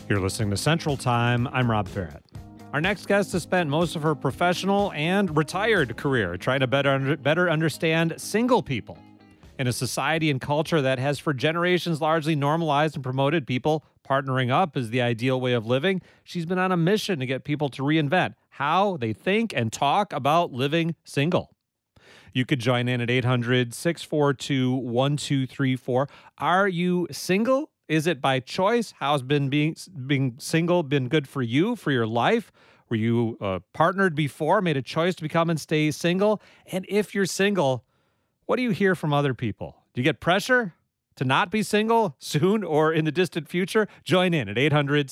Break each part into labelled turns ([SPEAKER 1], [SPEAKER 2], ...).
[SPEAKER 1] You're listening to Central Time. I'm Rob Farrett. Our next guest has spent most of her professional and retired career trying to better understand single people. In a society and culture that has for generations largely normalized and promoted people partnering up as the ideal way of living, she's been on a mission to get people to reinvent how they think and talk about living single. You could join in at 800-642-1234. Are you single? Is it by choice? How's being single been good for you, for your life? Were you partnered before, made a choice to become and stay single? And if you're single, what do you hear from other people? Do you get pressure to not be single soon or in the distant future? Join in at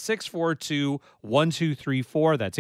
[SPEAKER 1] 800-642-1234. That's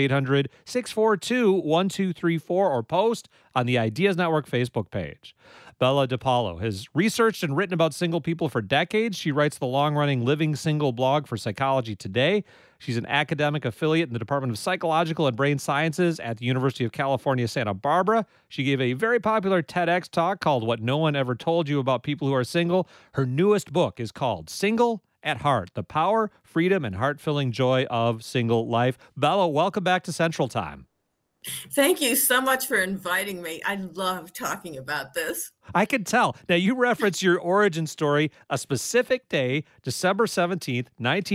[SPEAKER 1] 800-642-1234, or post on the Ideas Network Facebook page. Bella DePaulo has researched and written about single people for decades. She writes the long-running Living Single blog for Psychology Today. She's an academic affiliate in the Department of Psychological and Brain Sciences at the University of California, Santa Barbara. She gave a very popular TEDx talk called What No One Ever Told You About People Who Are Single. Her newest book is called Single at Heart: The Power, Freedom, and Heart-Filling Joy of Single Life. Bella, welcome back to Central Time.
[SPEAKER 2] Thank you so much for inviting me. I love talking about this.
[SPEAKER 1] I can tell. Now, you reference your origin story, a specific day, December 17th,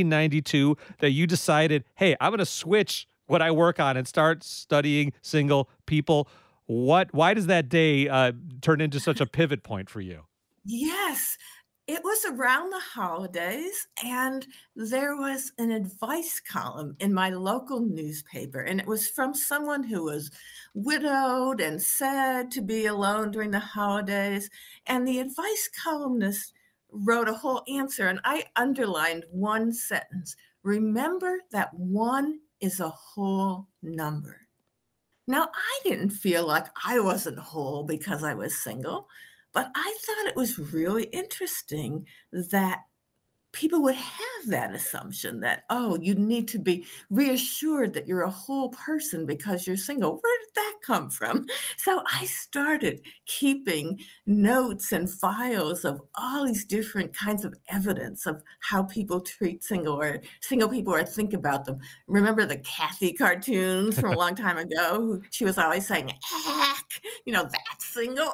[SPEAKER 1] 1992, that you decided, hey, I'm going to switch what I work on and start studying single people. Why does that day turn into such a pivot point for you?
[SPEAKER 2] Yes, it was around the holidays, and there was an advice column in my local newspaper, and it was from someone who was widowed and sad to be alone during the holidays. And the advice columnist wrote a whole answer, and I underlined one sentence: remember that one is a whole number. Now, I didn't feel like I wasn't whole because I was single, but I thought it was really interesting that people would have that assumption that, oh, you need to be reassured that you're a whole person because you're single. Where did that come from? So I started keeping notes and files of all these different kinds of evidence of how people treat single people or think about them. Remember the Kathy cartoons from a long time ago? She was always saying, heck, that's single.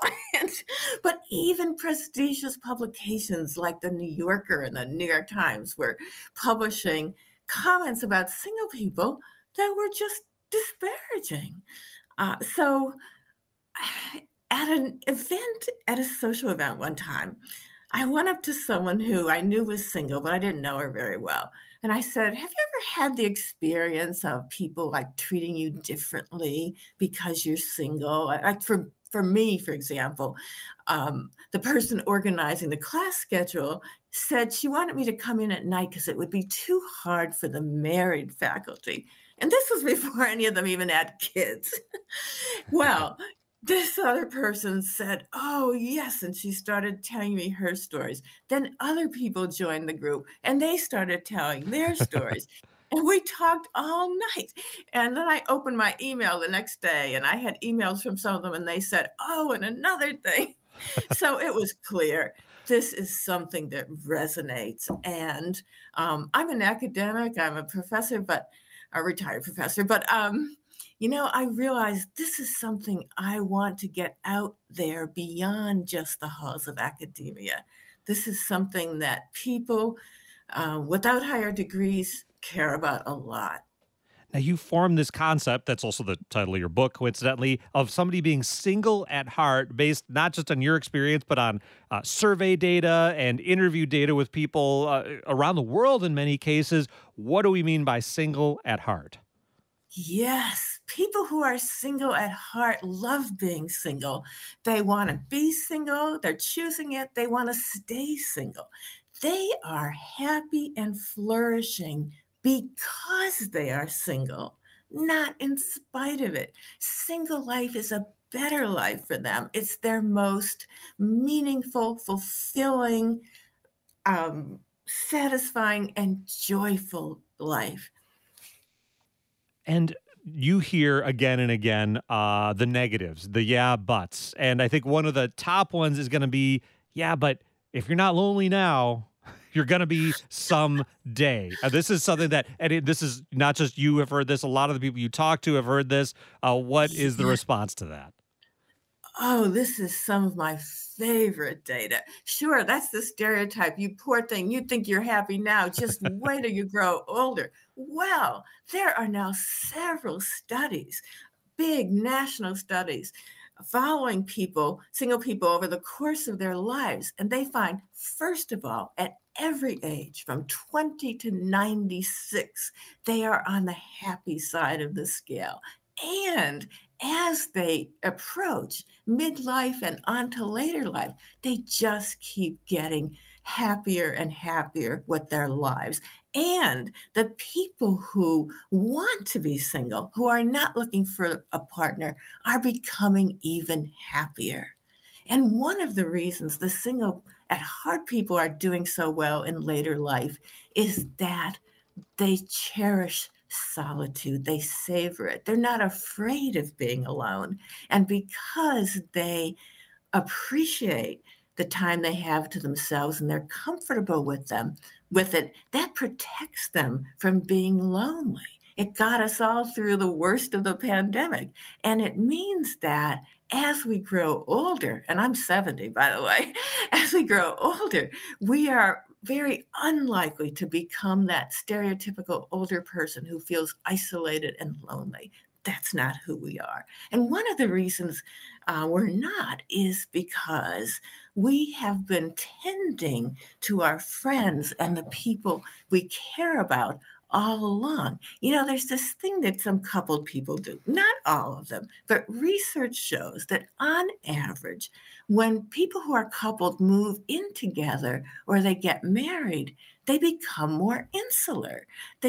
[SPEAKER 2] But even prestigious publications like the New Yorker and the New York Times were publishing comments about single people that were just disparaging. So at an event, at a social event one time, I went up to someone who I knew was single, but I didn't know her very well. And I said, have you ever had the experience of people like treating you differently because you're single? Like for me, for example, the person organizing the class schedule said she wanted me to come in at night because it would be too hard for the married faculty. And this was before any of them even had kids. Well, this other person said, oh, yes. And she started telling me her stories. Then other people joined the group and they started telling their stories. And we talked all night. And then I opened my email the next day and I had emails from some of them and they said, oh, and another thing. So it was clear this is something that resonates. And I'm an academic, I'm a professor, but a retired professor. But, I realized this is something I want to get out there beyond just the halls of academia. This is something that people without higher degrees care about a lot.
[SPEAKER 1] Now, you formed this concept, that's also the title of your book, coincidentally, of somebody being single at heart, based not just on your experience, but on survey data and interview data with people around the world in many cases. What do we mean by single at heart?
[SPEAKER 2] Yes, people who are single at heart love being single. They want to be single. They're choosing it. They want to stay single. They are happy and flourishing because they are single, not in spite of it. Single life is a better life for them. It's their most meaningful, fulfilling, satisfying, and joyful life.
[SPEAKER 1] And you hear again and again the negatives, the yeah, buts. And I think one of the top ones is going to be, yeah, but if you're not lonely now, You're going to be someday. This is something that, this is not just you have heard this. A lot of the people you talk to have heard this. What is the
[SPEAKER 2] Yeah.
[SPEAKER 1] response to that?
[SPEAKER 2] Oh, this is some of my favorite data. Sure, that's the stereotype. You poor thing, you think you're happy now. Just wait till you grow older. Well, there are now several studies, big national studies, following people, single people over the course of their lives. And they find, first of all, at every age, from 20 to 96, they are on the happy side of the scale. And as they approach midlife and onto later life, they just keep getting happier and happier with their lives. And the people who want to be single, who are not looking for a partner, are becoming even happier. And one of the reasons the single at heart people are doing so well in later life is that they cherish solitude. They savor it. They're not afraid of being alone. And because they appreciate the time they have to themselves and they're comfortable with it, that protects them from being lonely. It got us all through the worst of the pandemic. And it means that as we grow older, and I'm 70, by the way, as we grow older, we are very unlikely to become that stereotypical older person who feels isolated and lonely. That's not who we are. And one of the reasons we're not is because we have been tending to our friends and the people we care about all along. There's this thing that some coupled people do, not all of them, but research shows that on average, when people who are coupled move in together or they get married, they become more insular.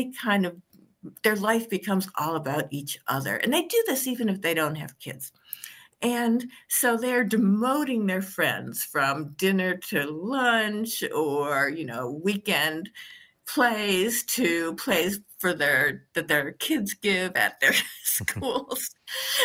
[SPEAKER 2] Their life becomes all about each other. And they do this even if they don't have kids. And so they're demoting their friends from dinner to lunch or, weekend plays to plays that their kids give at their schools.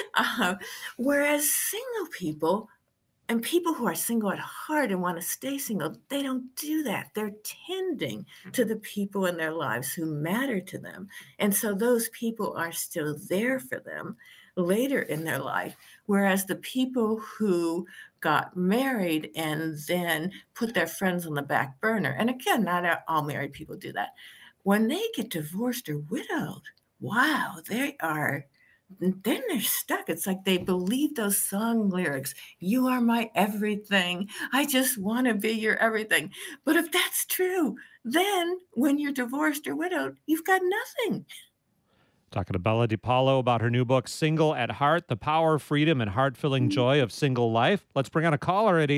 [SPEAKER 2] Whereas single people and people who are single at heart and want to stay single, they don't do that. They're tending to the people in their lives who matter to them. And so those people are still there for them later in their life. Whereas the people who got married and then put their friends on the back burner, and again, not all married people do that. When they get divorced or widowed, wow, then they're stuck. It's like they believe those song lyrics. You are my everything. I just want to be your everything. But if that's true, then when you're divorced or widowed, you've got nothing.
[SPEAKER 1] Talking to Bella DiPaolo about her new book, Single at Heart, The Power, Freedom, and Heart-Filling Joy of Single Life. Let's bring on a caller at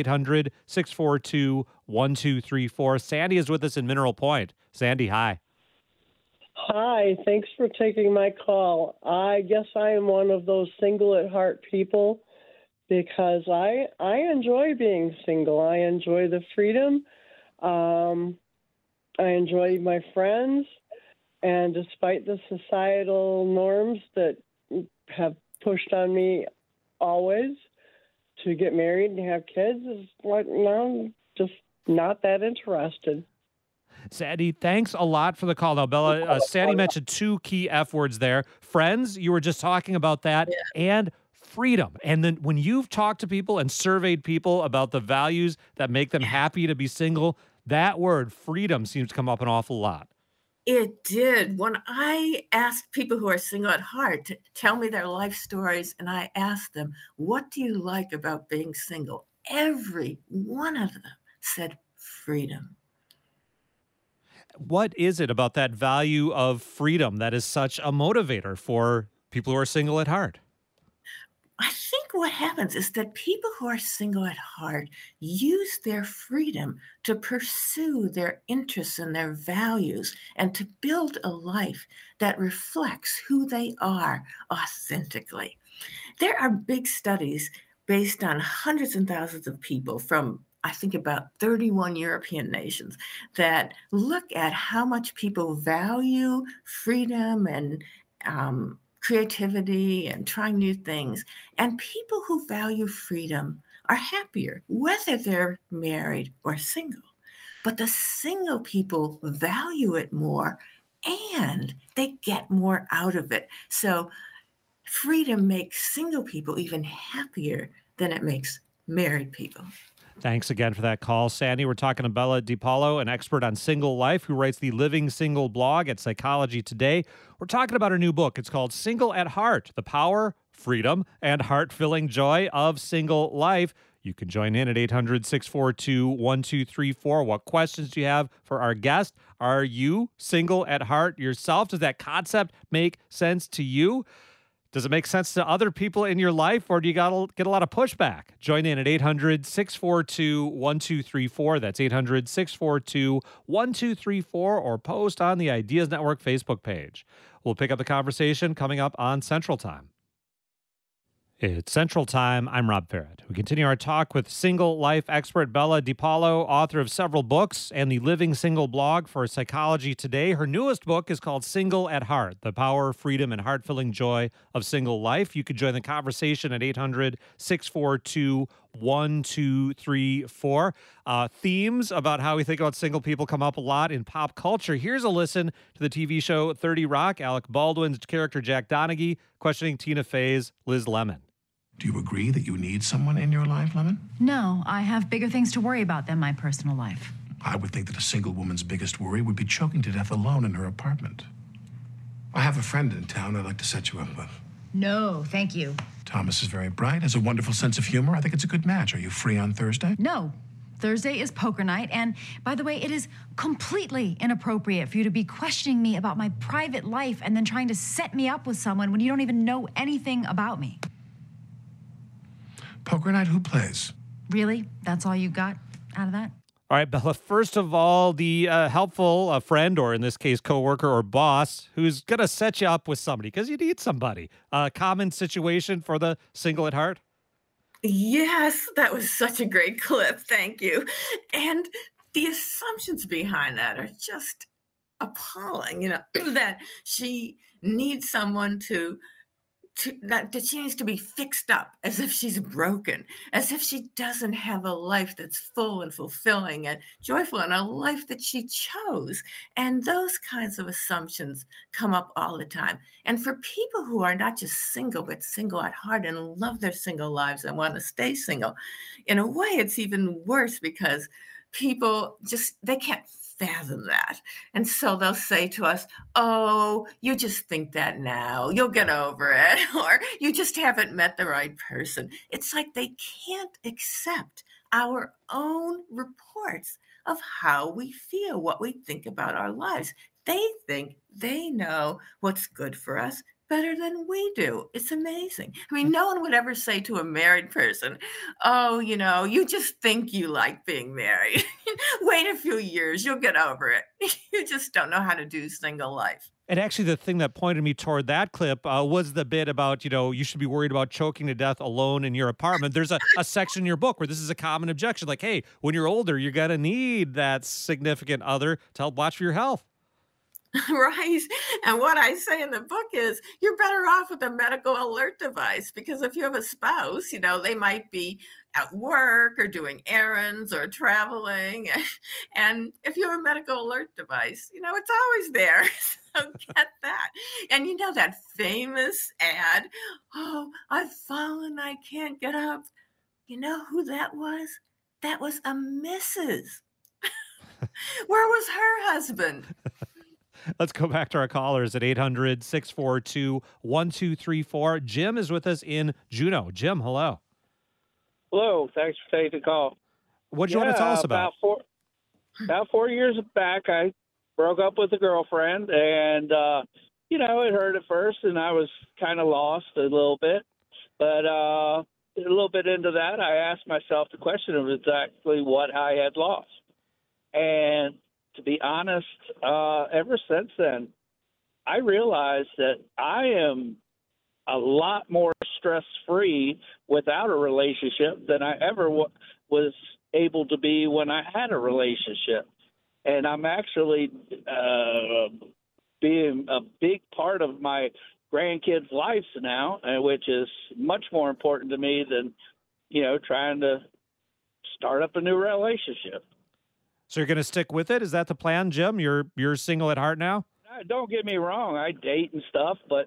[SPEAKER 1] 800-642-1234. Sandy is with us in Mineral Point. Sandy, hi.
[SPEAKER 3] Hi, thanks for taking my call. I guess I am one of those single at heart people because I enjoy being single. I enjoy the freedom. I enjoy my friends. And despite the societal norms that have pushed on me always to get married and have kids, is like, no, I'm just not that interested.
[SPEAKER 1] Sandy, thanks a lot for the call. Now, Bella, Sandy mentioned two key F words there. Friends, you were just talking about that, and freedom. And then when you've talked to people and surveyed people about the values that make them happy to be single, that word, freedom, seems to come up an awful lot.
[SPEAKER 2] It did. When I asked people who are single at heart to tell me their life stories, and I asked them, what do you like about being single? Every one of them said freedom.
[SPEAKER 1] What is it about that value of freedom that is such a motivator for people who are single at heart?
[SPEAKER 2] I think what happens is that people who are single at heart use their freedom to pursue their interests and their values and to build a life that reflects who they are authentically. There are big studies based on hundreds and thousands of people from, I think, about 31 European nations that look at how much people value freedom and creativity and trying new things. And people who value freedom are happier, whether they're married or single. but the single people value it more and they get more out of it. So freedom makes single people even happier than it makes married people.
[SPEAKER 1] Thanks again for that call, Sandy. We're talking to Bella DiPaolo, an expert on single life who writes the Living Single blog at Psychology Today. We're talking about her new book. It's called Single at Heart: The Power, Freedom, and Heart-Filling Joy of Single Life. You can join in at 800-642-1234. What questions do you have for our guest? Are you single at heart yourself? Does that concept make sense to you? Does it make sense to other people in your life, or do you get a lot of pushback? Join in at 800-642-1234. That's 800-642-1234, or post on the Ideas Network Facebook page. We'll pick up the conversation coming up on Central Time. It's Central Time. I'm Rob Farrett. We continue our talk with single life expert Bella DiPaolo, author of several books and the Living Single blog for Psychology Today. Her newest book is called Single at Heart: The Power, Freedom, and Heart-Filling Joy of Single Life. You can join the conversation at 800-642-1234. Themes about how we think about single people come up a lot in pop culture. Here's a listen to the TV show 30 Rock. Alec Baldwin's character Jack Donaghy questioning Tina Fey's Liz Lemon.
[SPEAKER 4] Do you agree that you need someone in your life, Lemon?
[SPEAKER 5] No, I have bigger things to worry about than my personal life.
[SPEAKER 4] I would think that a single woman's biggest worry would be choking to death alone in her apartment. I have a friend in town I'd like to set you up with.
[SPEAKER 5] No, thank you.
[SPEAKER 4] Thomas is very bright, has a wonderful sense of humor. I think it's a good match. Are you free on Thursday?
[SPEAKER 5] No. Thursday is poker night, and by the way, it is completely inappropriate for you to be questioning me about my private life and then trying to set me up with someone when you don't even know anything about me.
[SPEAKER 4] Poker night, who plays?
[SPEAKER 5] Really? That's all you got out of that?
[SPEAKER 1] All right, Bella, first of all, the helpful friend, or in this case, coworker or boss, who's going to set you up with somebody because you need somebody. Common situation for the single at heart?
[SPEAKER 2] Yes, that was such a great clip. Thank you. And the assumptions behind that are just appalling, that she needs someone that she needs to be fixed up, as if she's broken, as if she doesn't have a life that's full and fulfilling and joyful, and a life that she chose. And those kinds of assumptions come up all the time. And for people who are not just single, but single at heart and love their single lives and want to stay single, in a way, it's even worse because people they can't fathom that. And so they'll say to us, oh, you just think that now, you'll get over it, or you just haven't met the right person. It's like they can't accept our own reports of how we feel, what we think about our lives. They think they know what's good for us better than we do. It's amazing. I mean, no one would ever say to a married person, oh, you just think you like being married. Wait a few years, you'll get over it. You just don't know how to do single life.
[SPEAKER 1] And actually, the thing that pointed me toward that clip was the bit about, you should be worried about choking to death alone in your apartment. There's a section in your book where this is a common objection. Like, hey, when you're older, you're going to need that significant other to help watch for your health.
[SPEAKER 2] Right. And what I say in the book is you're better off with a medical alert device, because if you have a spouse, they might be at work or doing errands or traveling. And if you have a medical alert device, it's always there. So get that. And that famous ad, oh, I've fallen, I can't get up. You know who that was? That was a Mrs. Where was her husband?
[SPEAKER 1] Let's go back to our callers at 800-642-1234. Jim is with us in Juneau. Jim, hello.
[SPEAKER 6] Hello. Thanks for taking the call.
[SPEAKER 1] What do you want to tell us about?
[SPEAKER 6] About 4 years back, I broke up with a girlfriend, and, it hurt at first, and I was kind of lost a little bit. But a little bit into that, I asked myself the question of exactly what I had lost. And to be honest, ever since then, I realized that I am a lot more stress-free without a relationship than I ever was able to be when I had a relationship. And I'm actually being a big part of my grandkids' lives now, which is much more important to me than, trying to start up a new relationship.
[SPEAKER 1] So you're going to stick with it? Is that the plan, Jim? You're single at heart now?
[SPEAKER 6] Don't get me wrong, I date and stuff, but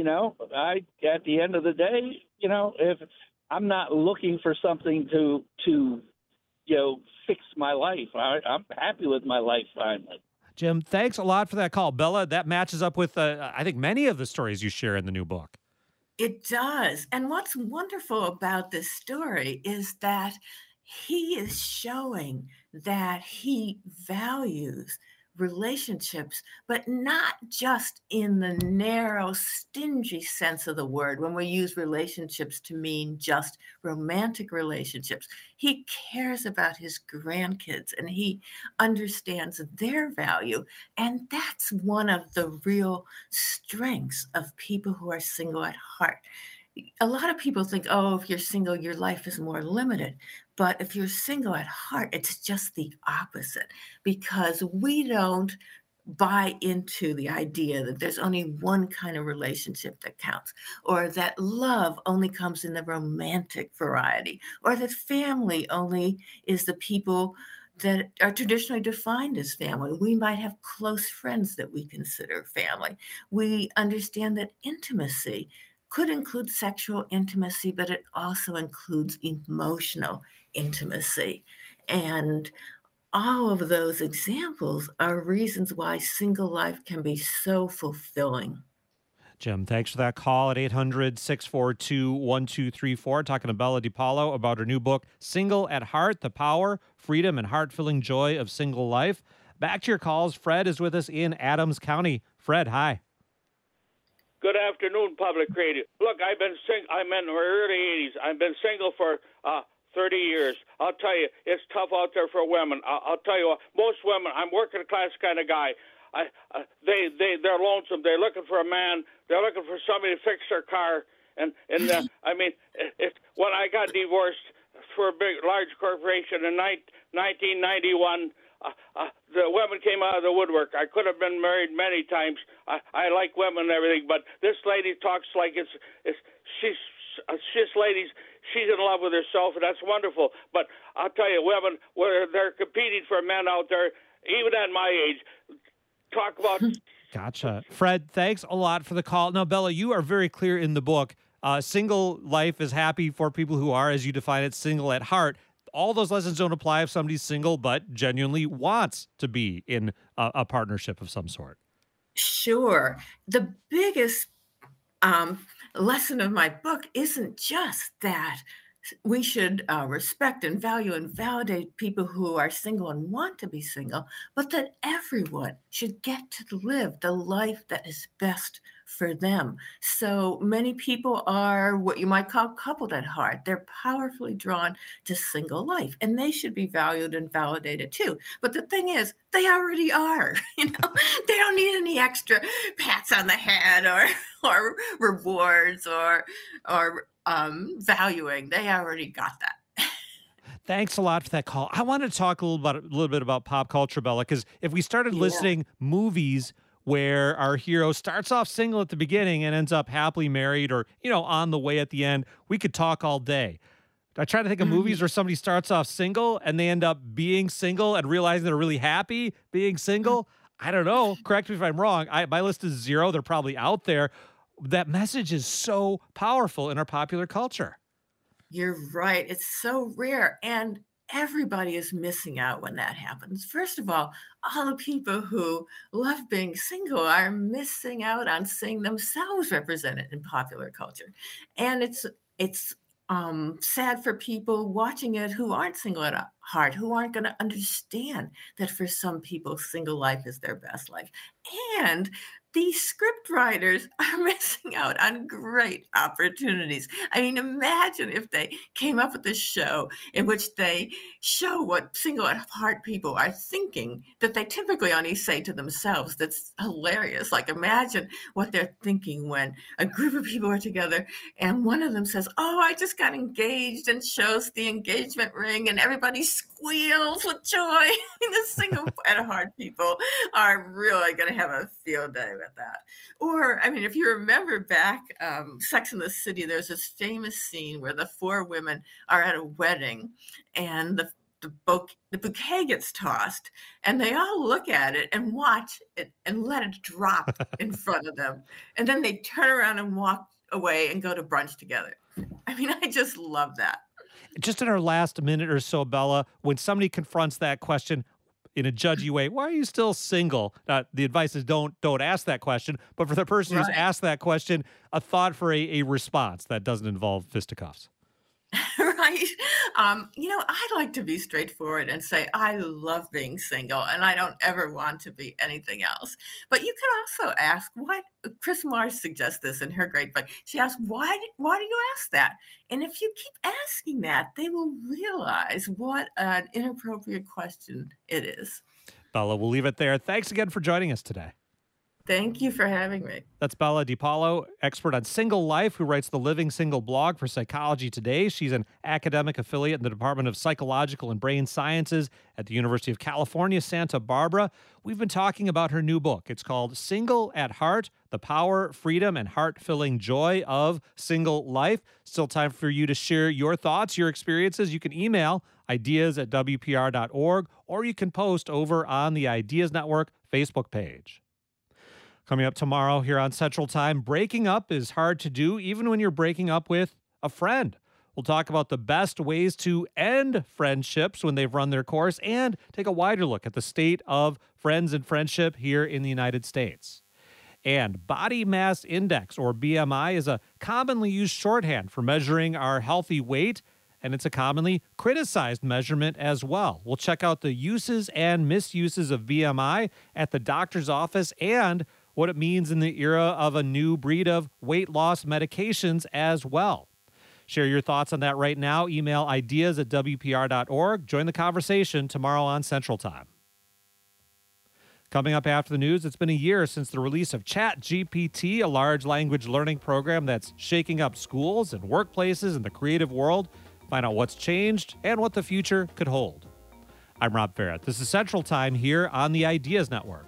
[SPEAKER 6] at the end of the day, if I'm not looking for something to fix my life, I'm happy with my life finally.
[SPEAKER 1] Jim, thanks a lot for that call. Bella, that matches up with, I think, many of the stories you share in the new book.
[SPEAKER 2] It does. And what's wonderful about this story is that he is showing that he values relationships, but not just in the narrow, stingy sense of the word when we use relationships to mean just romantic relationships. He cares about his grandkids and he understands their value. And that's one of the real strengths of people who are single at heart. A lot of people think, oh, if you're single, your life is more limited. But if you're single at heart, it's just the opposite, because we don't buy into the idea that there's only one kind of relationship that counts, or that love only comes in the romantic variety, or that family only is the people that are traditionally defined as family. We might have close friends that we consider family. We understand that intimacy could include sexual intimacy, but it also includes emotional intimacy. And all of those examples are reasons why single life can be so fulfilling.
[SPEAKER 1] Jim, thanks for that call at 800-642-1234. Talking to Bella DiPaolo about her new book, Single at Heart, The Power, Freedom, and Heart-Filling Joy of Single Life. Back to your calls. Fred is with us in Adams County. Fred, hi.
[SPEAKER 7] Good afternoon, Public Radio. Look, I'm in my early 80s. I've been single for 30 years. I'll tell you, it's tough out there for women. I'll tell you what, most women, I'm working class kind of guy. They're lonesome. They're looking for a man. They're looking for somebody to fix their car. And when I got divorced for a large corporation in 1991, the women came out of the woodwork. I could have been married many times. I like women and everything, but this lady talks like she's in love with herself, and that's wonderful. But I'll tell you, women, they're competing for men out there, even at my age. Talk about.
[SPEAKER 1] Gotcha. Fred, thanks a lot for the call. Now, Bella, you are very clear in the book. Single life is happy for people who are, as you define it, single at heart. All those lessons don't apply if somebody's single but genuinely wants to be in a partnership of some sort.
[SPEAKER 2] Sure. The biggest lesson of my book isn't just that we should respect and value and validate people who are single and want to be single, but that everyone should get to live the life that is best for them. So many people are what you might call coupled at heart. They're powerfully drawn to single life, and they should be valued and validated too. But the thing is, they already are. They don't need any extra pats on the head or rewards or valuing. They already got that.
[SPEAKER 1] Thanks a lot for that call. I want to talk a little bit about pop culture, Bella, because if we started listing movies where our hero starts off single at the beginning and ends up happily married or, on the way at the end, we could talk all day. I try to think of movies where somebody starts off single and they end up being single and realizing they're really happy being single. I don't know. Correct me if I'm wrong. My list is 0. They're probably out there. That message is so powerful in our popular culture.
[SPEAKER 2] You're right. It's so rare. And everybody is missing out when that happens. First of all the people who love being single are missing out on seeing themselves represented in popular culture. And it's sad for people watching it who aren't single at heart, who aren't going to understand that for some people, single life is their best life. And these script writers are missing out on great opportunities. I mean, imagine if they came up with a show in which they show what single at heart people are thinking that they typically only say to themselves. That's hilarious. Like, imagine what they're thinking when a group of people are together and one of them says, "Oh, I just got engaged," and shows the engagement ring, and everybody squeals with joy. The single at heart people are really going to have a field day with that. Or, if you remember back, Sex and the City, there's this famous scene where the 4 women are at a wedding and the bouquet gets tossed, and they all look at it and watch it and let it drop in front of them. And then they turn around and walk away and go to brunch together. I mean, I just love that.
[SPEAKER 1] Just in our last minute or so, Bella, when somebody confronts that question in a judgy way, why are you still single? The advice is don't ask that question. But for the person who's asked that question, a thought for a response that doesn't involve fisticuffs.
[SPEAKER 2] Right. I like to be straightforward and say, I love being single and I don't ever want to be anything else. But you can also ask, what Chris Mars suggests this in her great book. She asks, why do you ask that? And if you keep asking that, they will realize what an inappropriate question it is.
[SPEAKER 1] Bella, we'll leave it there. Thanks again for joining us today.
[SPEAKER 2] Thank you for having me.
[SPEAKER 1] That's Bella DiPaolo, expert on single life, who writes the Living Single blog for Psychology Today. She's an academic affiliate in the Department of Psychological and Brain Sciences at the University of California, Santa Barbara. We've been talking about her new book. It's called Single at Heart: The Power, Freedom, and Heart-Filling Joy of Single Life. Still time for you to share your thoughts, your experiences. You can email ideas@wpr.org, or you can post over on the Ideas Network Facebook page. Coming up tomorrow here on Central Time, breaking up is hard to do even when you're breaking up with a friend. We'll talk about the best ways to end friendships when they've run their course and take a wider look at the state of friends and friendship here in the United States. And body mass index, or BMI, is a commonly used shorthand for measuring our healthy weight, and it's a commonly criticized measurement as well. We'll check out the uses and misuses of BMI at the doctor's office and what it means in the era of a new breed of weight loss medications as well. Share your thoughts on that right now. Email ideas@wpr.org. Join the conversation tomorrow on Central Time. Coming up after the news, it's been a year since the release of ChatGPT, a large language learning program that's shaking up schools and workplaces and the creative world. Find out what's changed and what the future could hold. I'm Rob Barrett. This is Central Time here on the Ideas Network.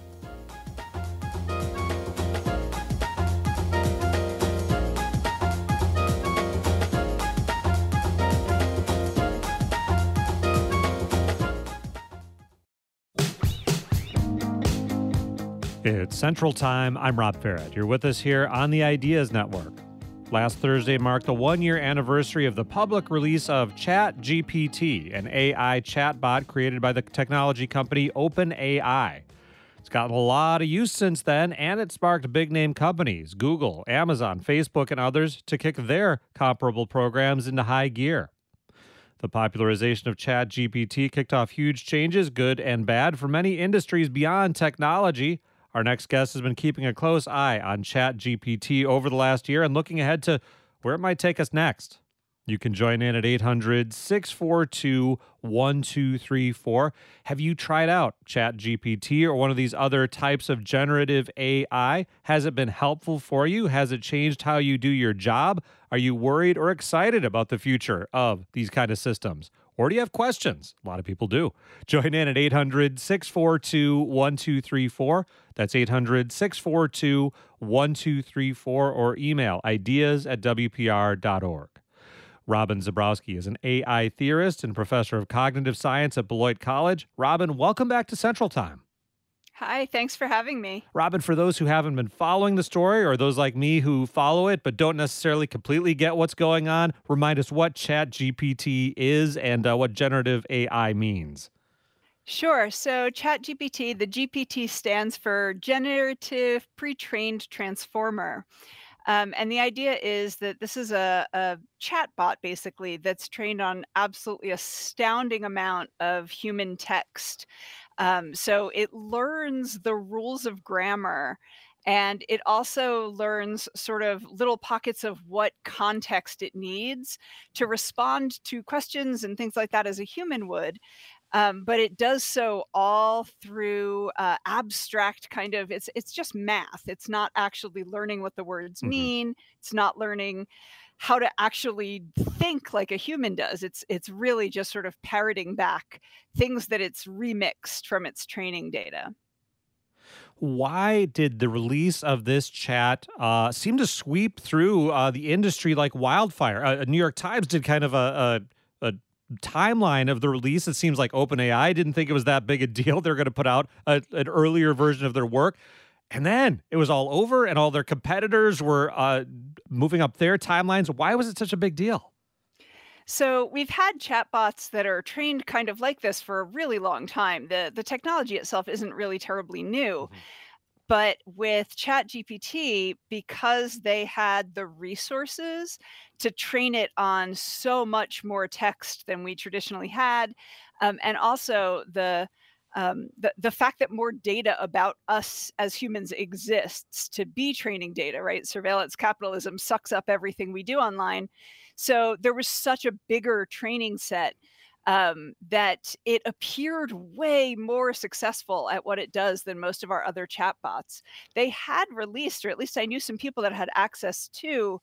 [SPEAKER 1] It's Central Time. I'm Rob Barrett. You're with us here on the Ideas Network. Last Thursday marked the one-year anniversary of the public release of ChatGPT, an AI chatbot created by the technology company OpenAI. It's gotten a lot of use since then, and it sparked big-name companies, Google, Amazon, Facebook, and others, to kick their comparable programs into high gear. The popularization of ChatGPT kicked off huge changes, good and bad, for many industries beyond technology. Our next guest has been keeping a close eye on ChatGPT over the last year and looking ahead to where it might take us next. You can join in at 800-642-1234. Have you tried out ChatGPT or one of these other types of generative AI? Has it been helpful for you? Has it changed how you do your job? Are you worried or excited about the future of these kind of systems? Or do you have questions? A lot of people do. Join in at 800-642-1234. That's 800-642-1234, or email ideas@wpr.org. Robin Zabrowski is an AI theorist and professor of cognitive science at Beloit College. Robin, welcome back to Central Time.
[SPEAKER 8] Hi, thanks for having me.
[SPEAKER 1] Robin, for those who haven't been following the story, or those like me who follow it but don't necessarily completely get what's going on, remind us what ChatGPT is and what generative AI means.
[SPEAKER 8] Sure. So ChatGPT, the GPT stands for Generative Pre-trained Transformer. And the idea is that this is a chatbot, basically, that's trained on absolutely astounding amount of human text. So it learns the rules of grammar, and it also learns sort of little pockets of what context it needs to respond to questions and things like that as a human would. But it does so all through abstract kind of, it's just math. It's not actually learning what the words mean. It's not learning how to actually think like a human does. It's really just sort of parroting back things that it's remixed from its training data.
[SPEAKER 1] Why did the release of this chat seem to sweep through the industry like wildfire? New York Times did kind of a timeline of the release, it seems like OpenAI didn't think it was that big a deal. They're going to put out an earlier version of their work. And then it was all over, and all their competitors were moving up their timelines. Why was it such a big deal?
[SPEAKER 8] So we've had chatbots that are trained kind of like this for a really long time. The technology itself isn't really terribly new. But with ChatGPT, because they had the resources to train it on so much more text than we traditionally had, and also the fact that more data about us as humans exists to be training data, right? Surveillance capitalism sucks up everything we do online. So there was such a bigger training set that it appeared way more successful at what it does than most of our other chatbots. They had released, or at least I knew some people that had access to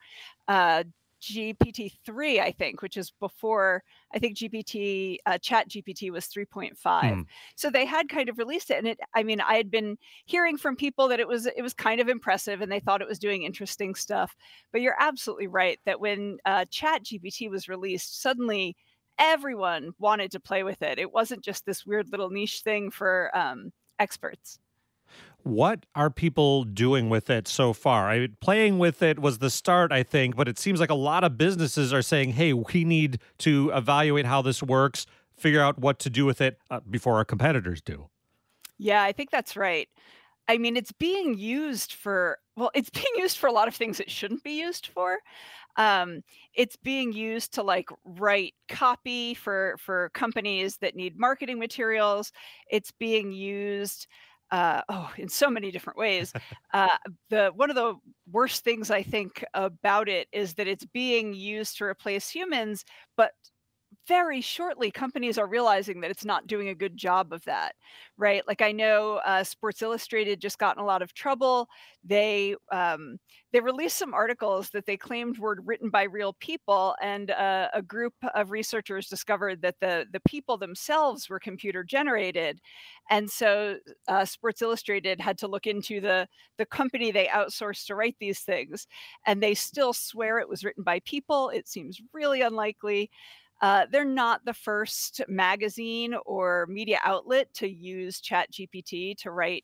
[SPEAKER 8] GPT-3, I think, which is before, I think Chat GPT was 3.5. So they had kind of released it. And I had been hearing from people that it was kind of impressive and they thought it was doing interesting stuff. But you're absolutely right that when Chat GPT was released, suddenly everyone wanted to play with it. It wasn't just this weird little niche thing for experts.
[SPEAKER 1] What are people doing with it so far? Playing with it was the start, I think, but it seems like a lot of businesses are saying, hey, we need to evaluate how this works, figure out what to do with it before our competitors do.
[SPEAKER 8] Yeah, I think that's right. I mean, it's being used for a lot of things it shouldn't be used for. It's being used to write copy for companies that need marketing materials. It's being used in so many different ways. One of the worst things I think about it is that it's being used to replace humans, but very shortly, companies are realizing that it's not doing a good job of that, right? Like I know Sports Illustrated just got in a lot of trouble. They released some articles that they claimed were written by real people, and a group of researchers discovered that the people themselves were computer generated, and so Sports Illustrated had to look into the company they outsourced to write these things, and they still swear it was written by people. It seems really unlikely. They're not the first magazine or media outlet to use ChatGPT to write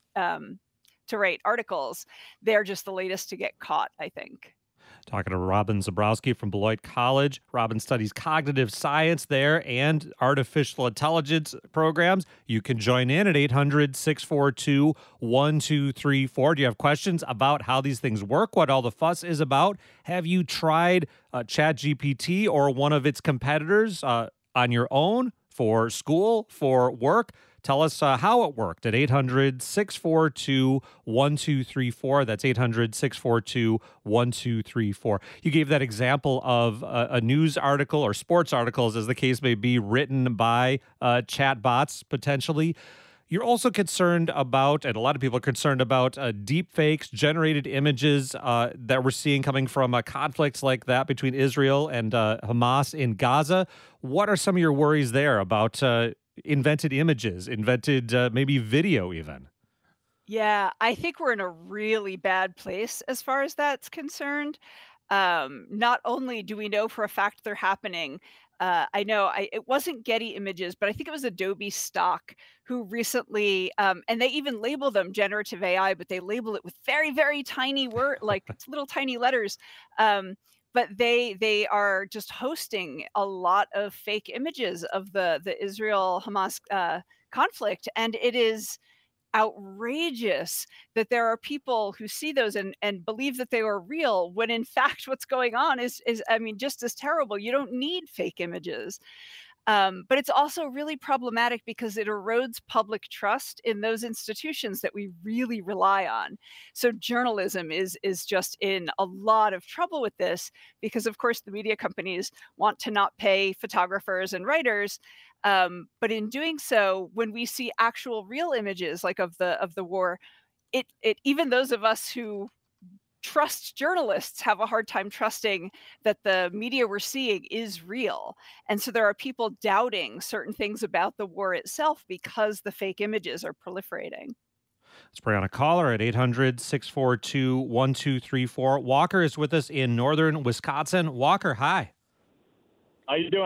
[SPEAKER 8] articles. They're just the latest to get caught, I think.
[SPEAKER 1] Talking to Robin Zabrowski from Beloit College. Robin studies cognitive science there and artificial intelligence programs. You can join in at 800-642-1234. Do you have questions about how these things work, what all the fuss is about? Have you tried ChatGPT or one of its competitors on your own for school, for work? Tell us how it worked at 800-642-1234. That's 800-642-1234. You gave that example of a news article or sports articles, as the case may be, written by chatbots, potentially. You're also concerned about, and a lot of people are concerned about, deep fakes, generated images that we're seeing coming from conflicts like that between Israel and Hamas in Gaza. What are some of your worries there about invented images, invented maybe video even?
[SPEAKER 8] Yeah, I think we're in a really bad place as far as that's concerned. Not only do we know for a fact they're happening, it wasn't Getty Images, but I think it was Adobe stock who recently, and they even label them generative AI, but they label it with very, very tiny little tiny letters. But they are just hosting a lot of fake images of the Israel-Hamas conflict, and it is outrageous that there are people who see those and believe that they are real, when in fact what's going on is just as terrible. You don't need fake images. But it's also really problematic because it erodes public trust in those institutions that we really rely on. So journalism is just in a lot of trouble with this because, of course, the media companies want to not pay photographers and writers. But in doing so, when we see actual real images like of the war, it even those of us who trust journalists have a hard time trusting that the media we're seeing is real. And so there are people doubting certain things about the war itself because the fake images are proliferating.
[SPEAKER 1] Let's bring on a caller at 800-642-1234. Walker is with us in northern Wisconsin. Walker, hi.
[SPEAKER 9] How you doing?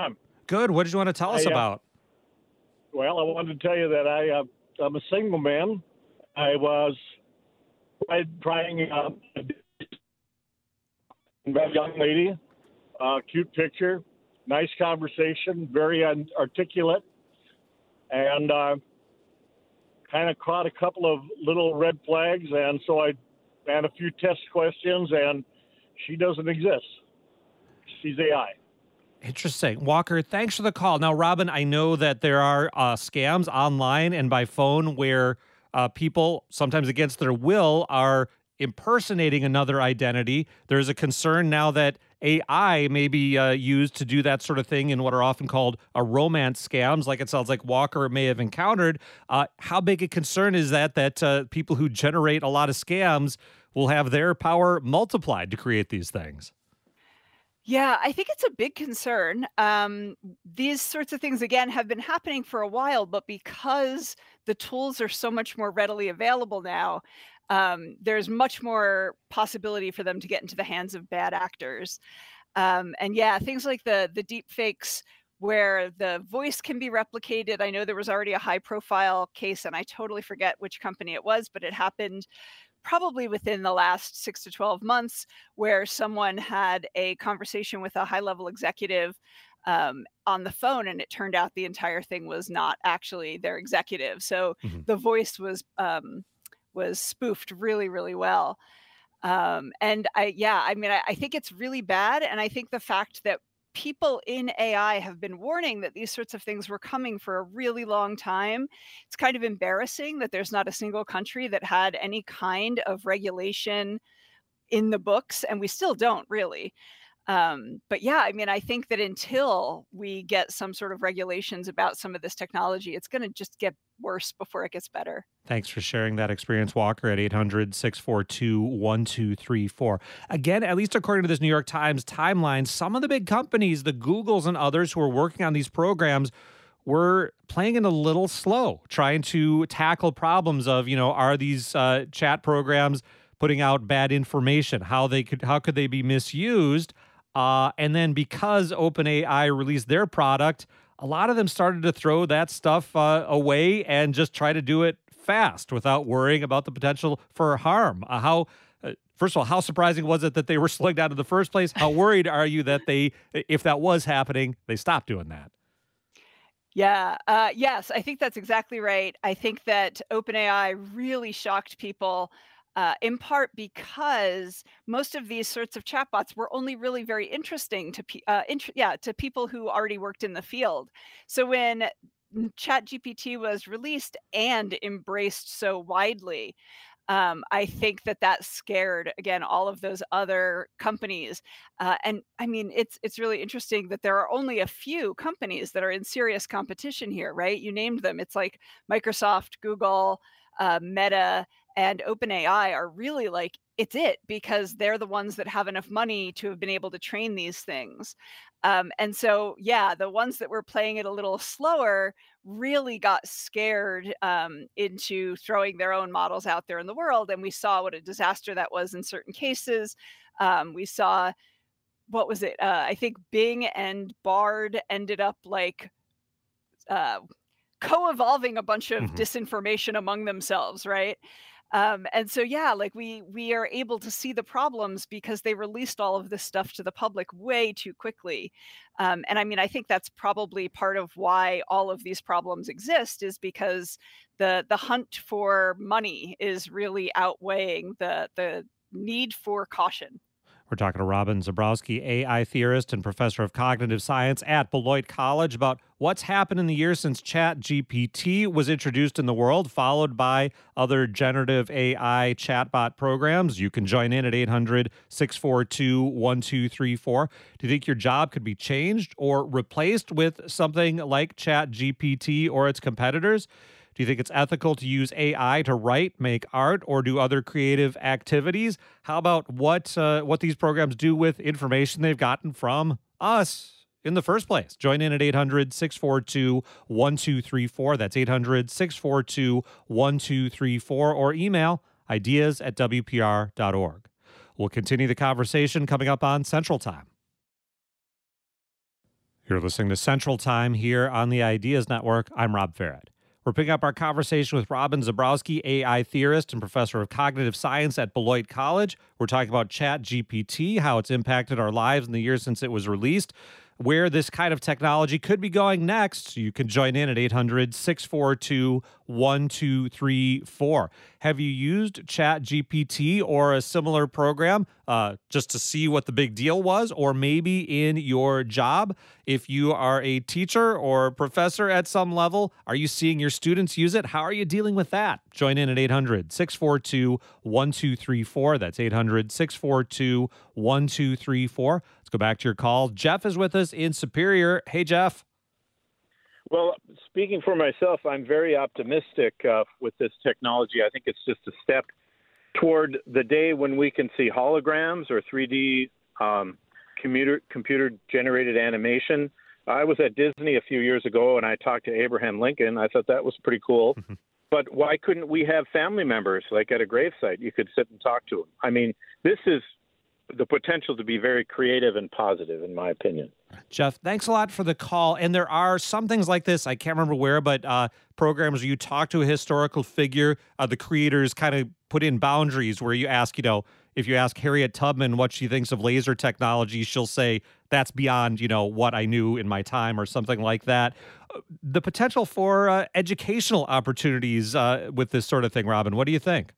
[SPEAKER 1] Good. What did you want to tell us about?
[SPEAKER 9] Well, I wanted to tell you that I'm a single man. I was trying a young lady, cute picture, nice conversation, very articulate, and kind of caught a couple of little red flags, and so I ran a few test questions, and she doesn't exist. She's AI.
[SPEAKER 1] Interesting. Walker, thanks for the call. Now, Robin, I know that there are scams online and by phone where people, sometimes against their will, are impersonating another identity. There's a concern now that AI may be used to do that sort of thing in what are often called romance scams, like it sounds like Walker may have encountered. How big a concern is that people who generate a lot of scams will have their power multiplied to create these things?
[SPEAKER 8] Yeah, I think it's a big concern. These sorts of things, again, have been happening for a while, but because the tools are so much more readily available now, there's much more possibility for them to get into the hands of bad actors. And yeah, things like the deep fakes where the voice can be replicated. I know there was already a high profile case, and I totally forget which company it was, but it happened probably within the last 6 to 12 months, where someone had a conversation with a high-level executive on the phone, and it turned out the entire thing was not actually their executive. So the voice was spoofed really, really well. And I think it's really bad, and I think the fact that people in AI have been warning that these sorts of things were coming for a really long time. It's kind of embarrassing that there's not a single country that had any kind of regulation in the books, and we still don't really. But yeah, I mean, I think that until we get some sort of regulations about some of this technology, it's going to just get worse before it gets better.
[SPEAKER 1] Thanks for sharing that experience, Walker, at 800-642-1234. Again, at least according to this New York Times timeline, some of the big companies, the Googles and others who are working on these programs, were playing it a little slow, trying to tackle problems of, are these chat programs putting out bad information? How could they be misused? And then because OpenAI released their product, a lot of them started to throw that stuff away and just try to do it fast without worrying about the potential for harm. First of all, how surprising was it that they were slowing down in the first place? How worried are you that if that was happening, they stopped doing that?
[SPEAKER 8] Yeah. Yes, I think that's exactly right. I think that OpenAI really shocked people. In part because most of these sorts of chatbots were only really very interesting to people who already worked in the field. So when ChatGPT was released and embraced so widely, I think that scared, again, all of those other companies. And I mean, it's really interesting that there are only a few companies that are in serious competition here, right? You named them. It's like Microsoft, Google, Meta, and OpenAI are really because they're the ones that have enough money to have been able to train these things. And so, yeah, the ones that were playing it a little slower really got scared into throwing their own models out there in the world. And we saw what a disaster that was in certain cases. We saw, what was it? I think Bing and Bard ended up co-evolving a bunch of disinformation among themselves, right? And so, yeah, we are able to see the problems because they released all of this stuff to the public way too quickly. And I mean, I think that's probably part of why all of these problems exist, is because the hunt for money is really outweighing the need for caution.
[SPEAKER 1] We're talking to Robin Zebrowski, AI theorist and professor of cognitive science at Beloit College, about what's happened in the years since ChatGPT was introduced in the world, followed by other generative AI chatbot programs. You can join in at 800-642-1234. Do you think your job could be changed or replaced with something like ChatGPT or its competitors? Do you think it's ethical to use AI to write, make art, or do other creative activities? How about what these programs do with information they've gotten from us in the first place? Join in at 800-642-1234. That's 800-642-1234, or email ideas@wpr.org. We'll continue the conversation coming up on Central Time. You're listening to Central Time here on the Ideas Network. I'm Rob Farrett. We're picking up our conversation with Robin Zebrowski, AI theorist and professor of cognitive science at Beloit College. We're talking about ChatGPT, how it's impacted our lives in the years since it was released, where this kind of technology could be going next. You can join in at 800-642-1234. Have you used ChatGPT or a similar program just to see what the big deal was? Or maybe in your job, if you are a teacher or a professor at some level, are you seeing your students use it? How are you dealing with that? Join in at 800-642-1234. That's 800-642-1234. Let's go back to your call. Jeff is with us in Superior. Hey, Jeff.
[SPEAKER 10] Well, speaking for myself, I'm very optimistic with this technology. I think it's just a step toward the day when we can see holograms or 3D computer-generated animation. I was at Disney a few years ago, and I talked to Abraham Lincoln. I thought that was pretty cool. But why couldn't we have family members, like at a gravesite? You could sit and talk to them. I mean, this is the potential to be very creative and positive, in my opinion.
[SPEAKER 1] Jeff, thanks a lot for the call. And there are some things like this, I can't remember where, but programs where you talk to a historical figure, the creators kind of put in boundaries where you ask, if you ask Harriet Tubman what she thinks of laser technology, she'll say, that's beyond, what I knew in my time or something like that. The potential for educational opportunities with this sort of thing, Robin, what do you think?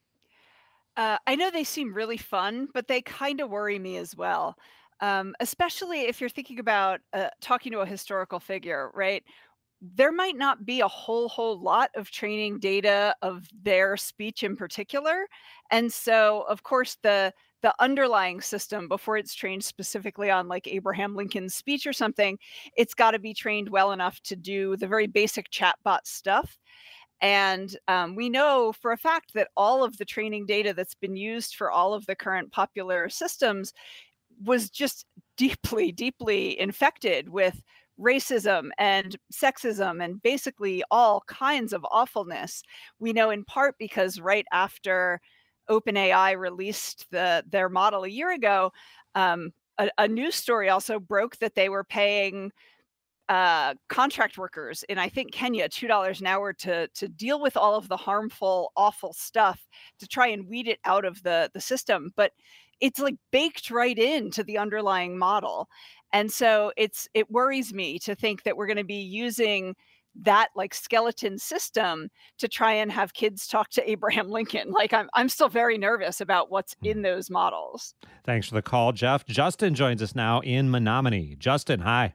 [SPEAKER 8] I know they seem really fun, but they kind of worry me as well. Especially if you're thinking about talking to a historical figure, right? There might not be a whole lot of training data of their speech in particular. And so, of course, the underlying system, before it's trained specifically on like Abraham Lincoln's speech or something, it's got to be trained well enough to do the very basic chatbot stuff. And we know for a fact that all of the training data that's been used for all of the current popular systems was just deeply, deeply infected with racism and sexism and basically all kinds of awfulness. We know in part because right after OpenAI released their model a year ago, a news story also broke that they were paying contract workers in, I think, Kenya, $2 an hour to deal with all of the harmful, awful stuff, to try and weed it out of the system. But it's like baked right into the underlying model. And so it worries me to think that we're going to be using that like skeleton system to try and have kids talk to Abraham Lincoln. Like I'm still very nervous about what's in those models.
[SPEAKER 1] Thanks for the call, Jeff. Justin joins us now in Menominee. Justin, hi.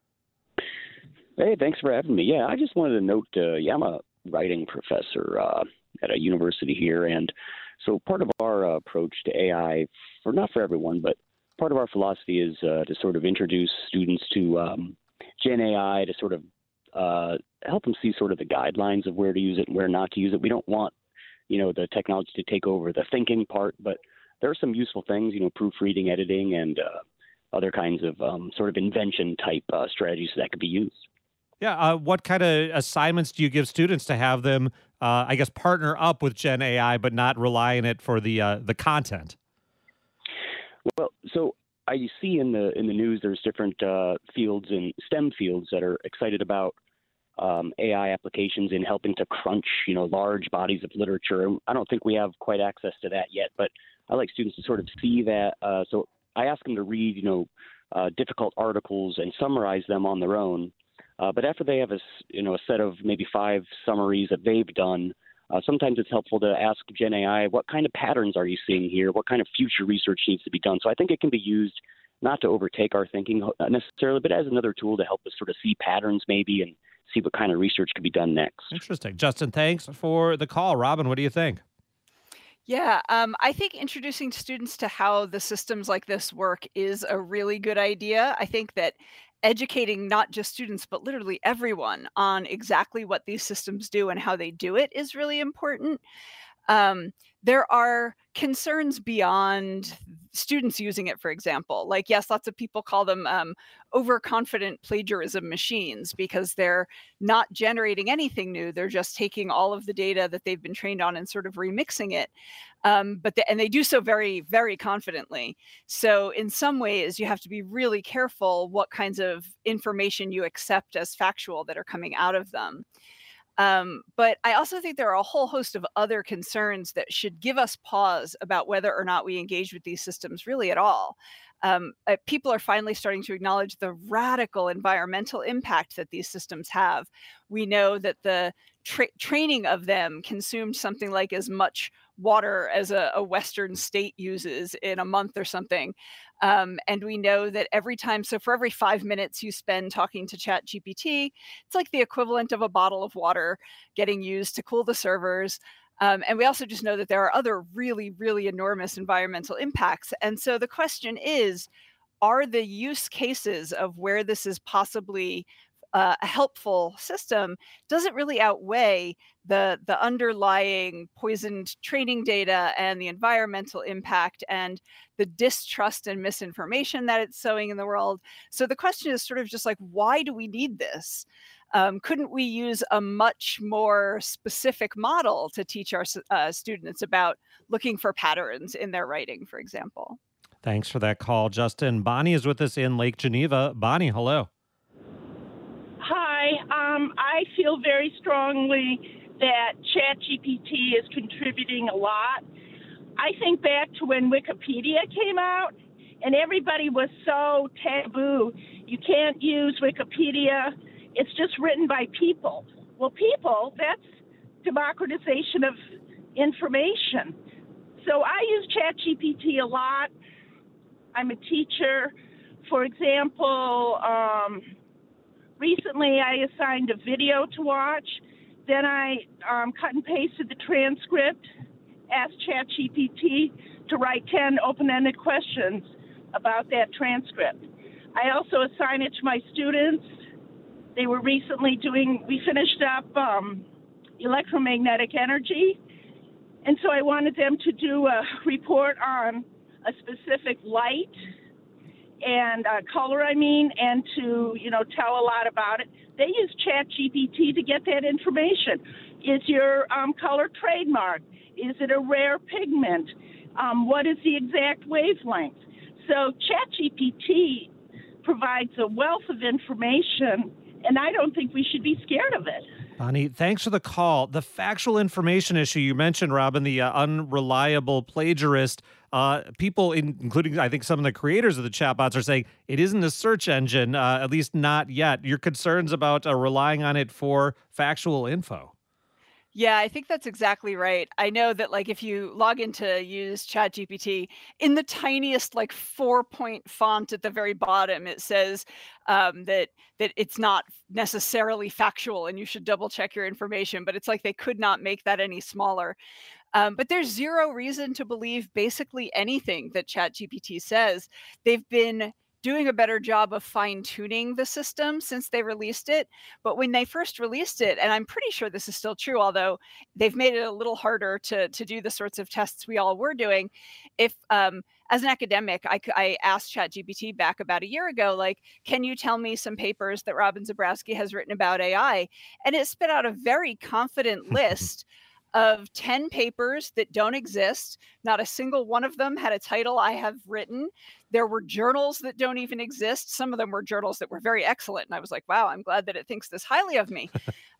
[SPEAKER 11] Hey, thanks for having me. Yeah, I just wanted to note, I'm a writing professor at a university here, and so part of our approach to AI, not for everyone, but part of our philosophy is to sort of introduce students to Gen AI to sort of help them see sort of the guidelines of where to use it and where not to use it. We don't want, the technology to take over the thinking part, but there are some useful things, proofreading, editing, and other kinds of sort of invention type strategies that could be used.
[SPEAKER 1] Yeah. What kind of assignments do you give students to have them, partner up with Gen AI, but not rely on it for the content?
[SPEAKER 11] Well, so I see in the news there's different fields and STEM fields that are excited about AI applications in helping to crunch, large bodies of literature. I don't think we have quite access to that yet, but I like students to sort of see that. So I ask them to read, difficult articles and summarize them on their own. But after they have a set of maybe 5 summaries that they've done, sometimes it's helpful to ask Gen AI, what kind of patterns are you seeing here? What kind of future research needs to be done? So I think it can be used not to overtake our thinking necessarily, but as another tool to help us sort of see patterns maybe and see what kind of research could be done next.
[SPEAKER 1] Interesting. Justin, thanks for the call. Robin, what do you think?
[SPEAKER 8] Yeah, I think introducing students to how the systems like this work is a really good idea. I think that educating not just students, but literally everyone on exactly what these systems do and how they do it is really important. There are concerns beyond students using it, for example. Like, yes, lots of people call them overconfident plagiarism machines because they're not generating anything new. They're just taking all of the data that they've been trained on and sort of remixing it. And they do so very, very confidently. So in some ways, you have to be really careful what kinds of information you accept as factual that are coming out of them. But I also think there are a whole host of other concerns that should give us pause about whether or not we engage with these systems really at all. People are finally starting to acknowledge the radical environmental impact that these systems have. We know that the training of them consumed something like as much water as a Western state uses in a month or something. And we know that for every 5 minutes you spend talking to ChatGPT, it's like the equivalent of a bottle of water getting used to cool the servers. And we also just know that there are other really, really enormous environmental impacts. And so the question is, are the use cases of where this is possibly a helpful system, does it really outweigh the underlying poisoned training data and the environmental impact and the distrust and misinformation that it's sowing in the world? So the question is sort of just like, why do we need this? Couldn't we use a much more specific model to teach our students about looking for patterns in their writing, for example?
[SPEAKER 1] Thanks for that call, Justin. Bonnie is with us in Lake Geneva. Bonnie, hello.
[SPEAKER 12] Hi, I feel very strongly that ChatGPT is contributing a lot. I think back to when Wikipedia came out and everybody was so taboo. You can't use Wikipedia. It's just written by people. Well, people, that's democratization of information. So I use ChatGPT a lot. I'm a teacher. For example, recently I assigned a video to watch. Then I cut and pasted the transcript, asked ChatGPT to write 10 open-ended questions about that transcript. I also assign it to my students. They were recently we finished up electromagnetic energy. And so I wanted them to do a report on a specific light and color, and to, tell a lot about it. They use ChatGPT to get that information. Is your color trademark? Is it a rare pigment? What is the exact wavelength? So ChatGPT provides a wealth of information, and I don't think we should be scared of it.
[SPEAKER 1] Bonnie, thanks for the call. The factual information issue you mentioned, Robin, the unreliable plagiarist, people, including I think some of the creators of the chatbots, are saying it isn't a search engine, at least not yet. Your concerns about relying on it for factual info.
[SPEAKER 8] Yeah, I think that's exactly right. I know that if you log in to use ChatGPT, in the tiniest 4-point font at the very bottom, it says that it's not necessarily factual and you should double check your information. But it's like they could not make that any smaller. But there's zero reason to believe basically anything that ChatGPT says. They've been doing a better job of fine-tuning the system since they released it. But when they first released it, and I'm pretty sure this is still true, although they've made it a little harder to do the sorts of tests we all were doing. If as an academic, I asked ChatGPT back about a year ago, can you tell me some papers that Robin Zebrowski has written about AI? And it spit out a very confident list of 10 papers that don't exist. Not a single one of them had a title I have written. There were journals that don't even exist. Some of them were journals that were very excellent. And I was like, wow, I'm glad that it thinks this highly of me.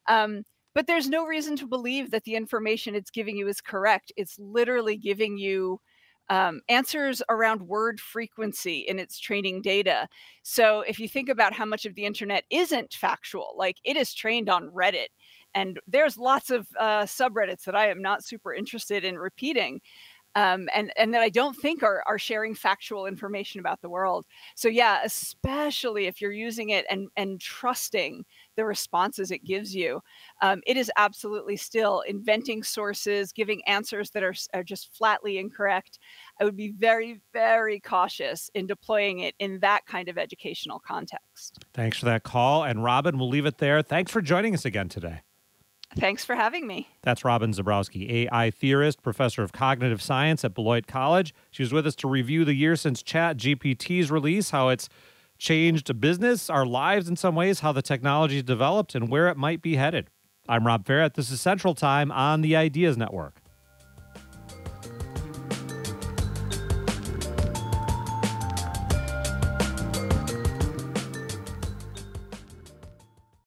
[SPEAKER 8] But there's no reason to believe that the information it's giving you is correct. It's literally giving you answers around word frequency in its training data. So if you think about how much of the internet isn't factual, it is trained on Reddit. And there's lots of subreddits that I am not super interested in repeating, and that I don't think are sharing factual information about the world. So yeah, especially if you're using it and trusting the responses it gives you, it is absolutely still inventing sources, giving answers that are just flatly incorrect. I would be very, very cautious in deploying it in that kind of educational context.
[SPEAKER 1] Thanks for that call. And Robin, we'll leave it there. Thanks for joining us again today.
[SPEAKER 8] Thanks for having me.
[SPEAKER 1] That's Robin Zabrowski, AI theorist, professor of cognitive science at Beloit College. She was with us to review the year since ChatGPT's release, how it's changed business, our lives in some ways, how the technology's developed, and where it might be headed. I'm Rob Farrett. This is Central Time on the Ideas Network.